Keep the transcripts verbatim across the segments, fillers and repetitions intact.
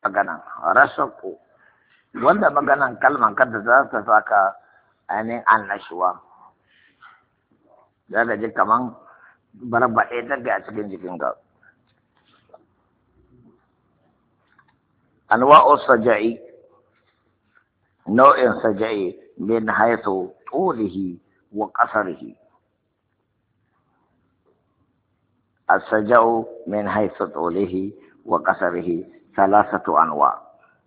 maganan rasaku wanda maganan kalman kada za ta saka ainihin annashuwa za ka ji kaman barbaɗe ta a cikin jikinka. Anwa'u saja'i nau'in saja'i min haythu tulihi wa qasarihi. السجع من حيث طوله وقصره ثلاثة أنواع.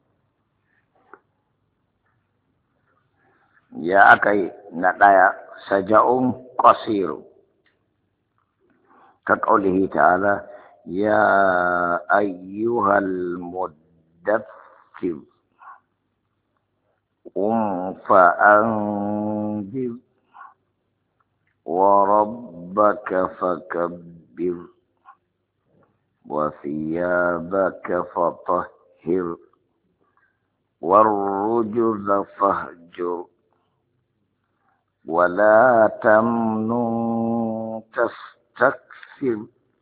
يا أكي نتايا سجع قصير كقوله تعالى يا أيها المدثر قم فأنذر وربك فكبر وثيابك فطهر والرجز فاهجر ولا تمنن تستكثر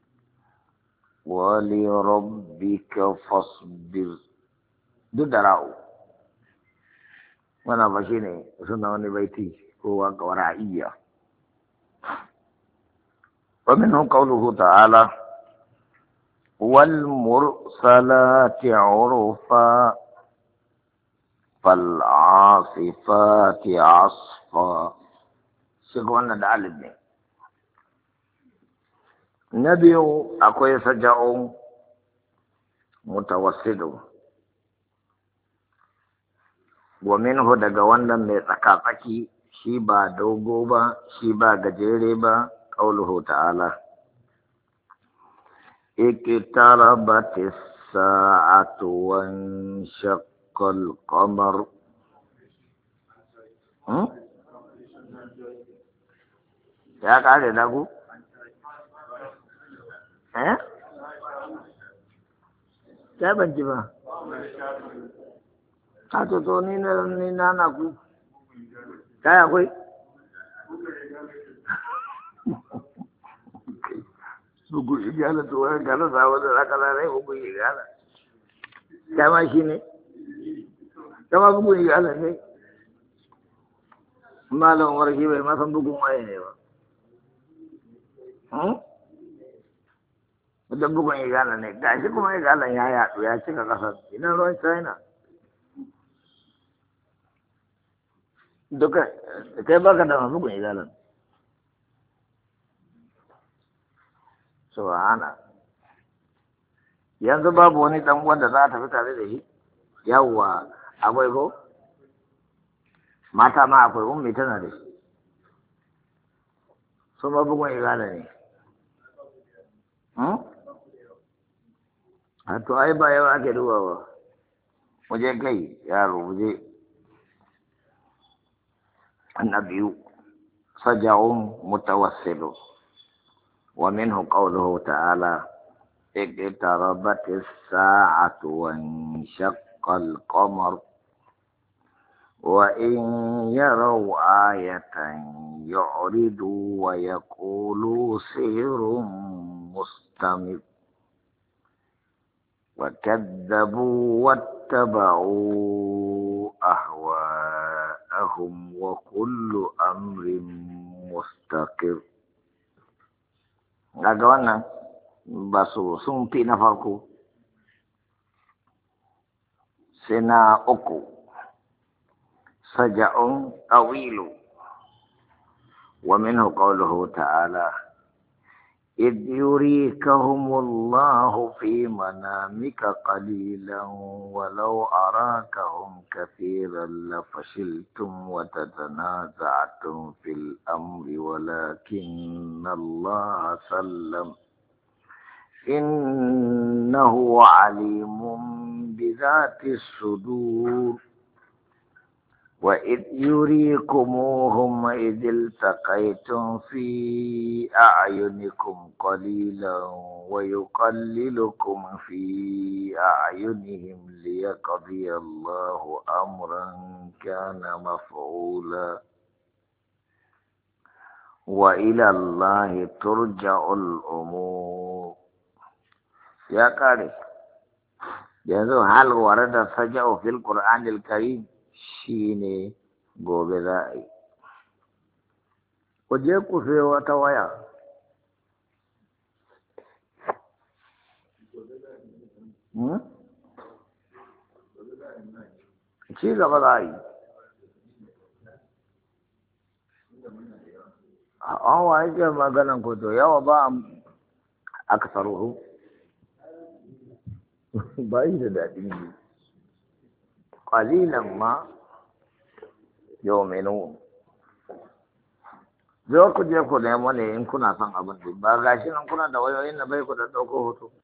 ولربك فاصبر. دراو وانا بشيني سنوني بيتي هو ورائية. ومنه قوله تعالى والمرسلات عرفا فالعاصفات عصفا. سيقولنا دعال ابن نبي أكوي سجع متوسط ومنه دقوانا متقاقكي شيبا دوغوبا شيبا gajere قوله تعالى اقتربت الساعة وانشق القمر. هم؟ يا قاعدة داكو؟ ها؟ يا بنجبا هاتو تو نينا نينا ناكو كايا كوي bugu igala to wani gala sawa da aka lalai bugu igala dama shi ne dama bugu igala ne malam warki bai masan bugun waye ne ba wadda bugun igala ne gashi kuma igalan ya yaɗu ya cika ƙasar ina ruwan china duka kai baka da bugun igalan subhana yanzu babu wani dan wanda za ta fi tare da shi yawwa akwai ko mata ma akwai ummi tana da shi su ma bugun igala ne a to ai ba yawa ake duba ba muje kai yaro muje annabiyu saja'un mutawassilu. ومنه قوله تعالى اقتربت الساعة وانشق القمر وإن يروا آية يعرضوا ويقولوا سحر مستمر وكذبوا واتبعوا أهواءهم وكل أمر مستقر. Daga wannan ba su sun fi na farko sai na uku saja'un tawilu wa minhu qawluhu ta'ala idh yurikahumullahu fi manamika qalilan walau arakahum kathiran lafashiltum wa tatanaza'tum fil amri walakinna Allah sallam innahu alimun bidhati sudur. وإذ يريكموهم إذ التقيتم في أعينكم قليلا ويقللكم في أعينهم ليقضي الله أمرا كان مفعولا وإلى الله ترجع الأمور. Ya ƙare yanzu hal warada saja'u fil qur'anil karim shine gobe za a yi. Ku je ku sai wata waya. Ci gaba za a yi. A wa yake maganan ku to yawa ba aka saruhu. Ba yi da daɗin yi. Ƙalilan ma yau menu. Zo ku je ku nemo ne in kuna son abin da ba gashi nan kuna da wayoyin da bai ku da ɗauko hoto.